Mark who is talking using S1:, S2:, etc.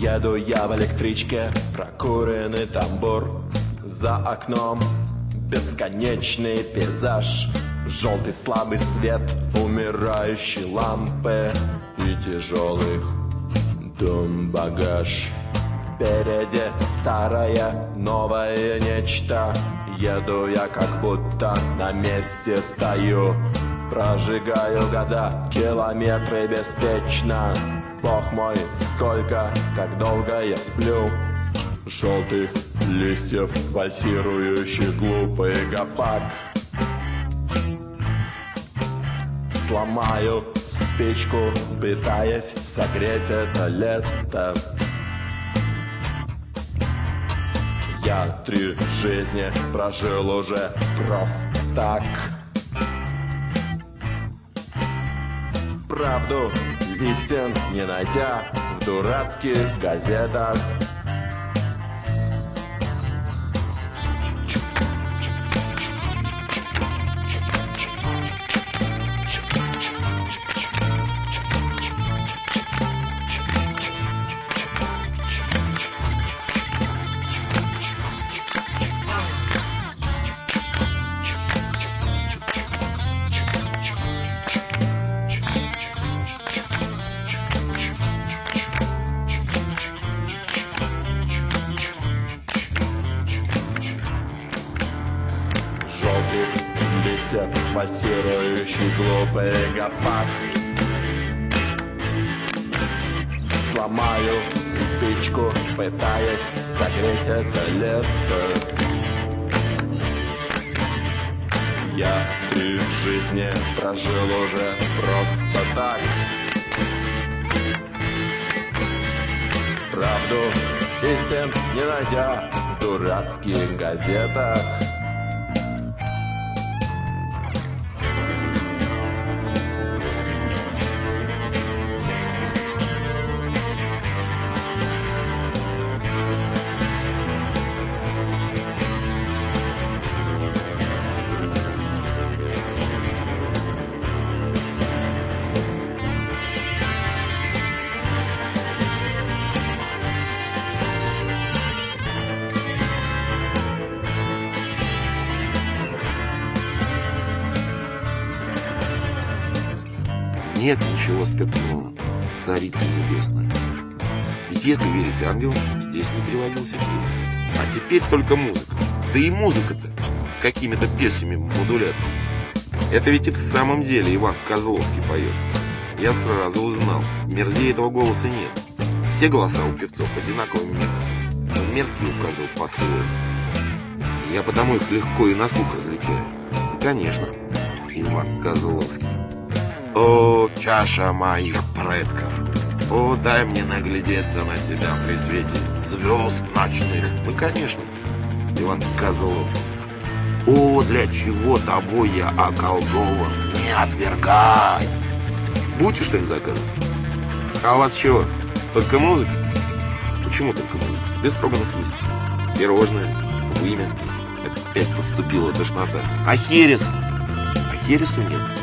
S1: Еду я в электричке, прокуренный тамбур. За окном бесконечный пейзаж, желтый слабый свет умирающей лампы и тяжелый дом-багаж. Впереди старое, новое нечто. Еду я, как будто на месте стою. Прожигаю года, километры беспечно. Бог мой, сколько, как долго я сплю. Желтых листьев, вальсирующий глупый гопак. Сломаю спичку, пытаясь согреть это лето. Я 3 жизни прожил уже просто так. Правду истин не найдя в дурацких газетах. Вальсирующий глупый гопак. Сломаю спичку, пытаясь согреть это лето. Я 3 жизни прожил уже просто так. Правду истин не найдя в дурацких газетах.
S2: Нет ничего спиртного, царица небесная. Ведь если верить ангелам, здесь не переводился фильм. А теперь только музыка. Да и музыка-то с какими-то песнями модуляциями. Это ведь и в самом деле Иван Козловский поет. Я сразу узнал, мерзее этого голоса нет. Все голоса у певцов одинаково мерзкие, но мерзкие у каждого по-своему. Я потому их легко и на слух различаю. И, конечно, Иван Козловский. О, чаша моих предков, о, дай мне наглядеться на тебя при свете звезд ночных. Ну, конечно, Иван Козловский. О, для чего тобой я околдован, не отвергай. Будете что-нибудь заказывать? А у вас чего? Только музыка? Почему только музыка? Без строганов есть. Пирожное, вымя. Опять поступила тошнота. А херес? А хересу нет.